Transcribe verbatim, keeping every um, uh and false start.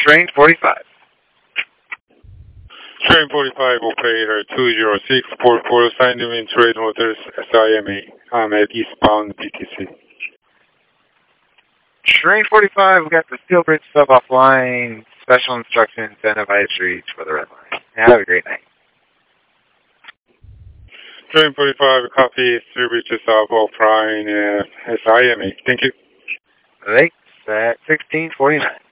Train forty-five. Train forty-five, operator two zero six four four, sign to in Trade Motors S I M A. I'm at eastbound B T C. Train forty-five, we got the Steel Bridge sub offline. Special instructions and advisories for the red line. Have a great night. Train forty-five, copy, Steel Bridge sub offline, uh, S I M A. Thank you. Late at sixteen forty-nine.